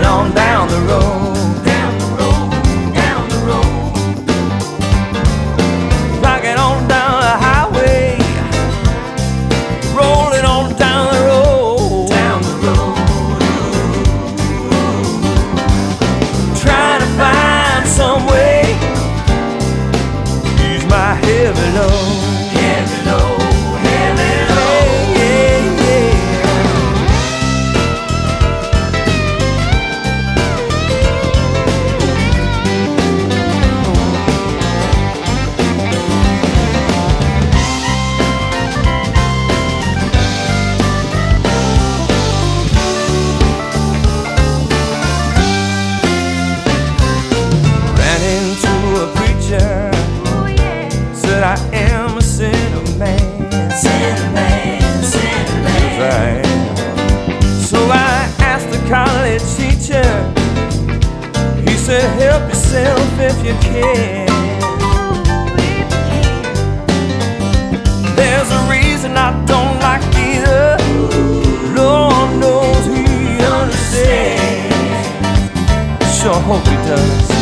on down the road. Down the road, down the road. Rocking on down the highway, rolling on down the road. Down the road. Trying to find some way to ease my heavy load. Heavy load, heavy load. Ran into a preacher, said I am a sinner man. Sinner man, sinner man. Right. So I asked the college teacher, he said help yourself if you can. There's a reason I don't like either, Lord knows he understands. Sure hope he does.